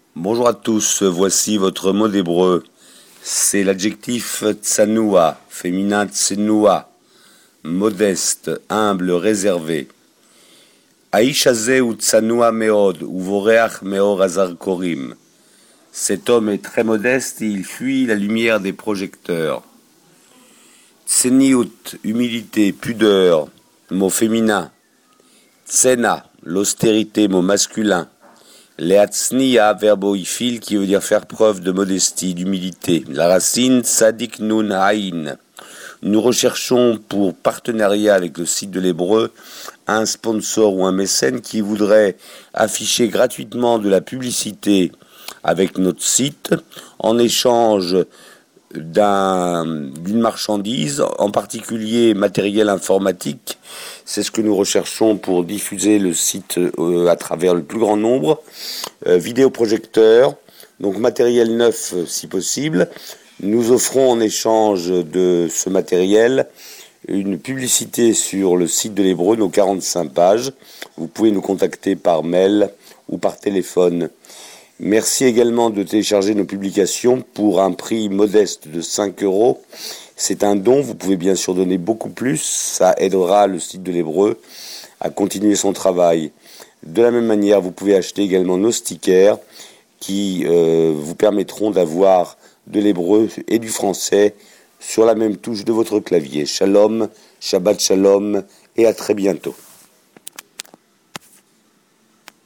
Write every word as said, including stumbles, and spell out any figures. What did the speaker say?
Bonjour à tous, voici votre mot d'hébreu. C'est l'adjectif tsanoua, féminin tsenoua, modeste, humble, réservé. Aïch hazeh ou tsanoua meod, ou voreach meor hazar korim. Cet homme est très modeste et il fuit la lumière des projecteurs. Tseniout, humilité, pudeur, mot féminin. Tsena, l'austérité, mot masculin. Leatzniya, verbe oifil, qui veut dire faire preuve de modestie, d'humilité. La racine tzadik nun haïn. Nous recherchons pour partenariat avec le site de l'Hébreu un sponsor ou un mécène qui voudrait afficher gratuitement de la publicité avec notre site en échange d'un, d'une marchandise, en particulier matériel informatique. C'est ce que nous recherchons pour diffuser le site euh, à travers le plus grand nombre. Euh, vidéoprojecteur, donc matériel neuf euh, si possible. Nous offrons en échange de ce matériel une publicité sur le site de l'Hébreu, nos quarante-cinq pages. Vous pouvez nous contacter par mail ou par téléphone. Merci également de télécharger nos publications pour un prix modeste de cinq euros. C'est un don, vous pouvez bien sûr donner beaucoup plus, ça aidera le site de l'Hébreu à continuer son travail. De la même manière, vous pouvez acheter également nos stickers qui euh, vous permettront d'avoir de l'hébreu et du français sur la même touche de votre clavier. Shalom, Shabbat Shalom et à très bientôt.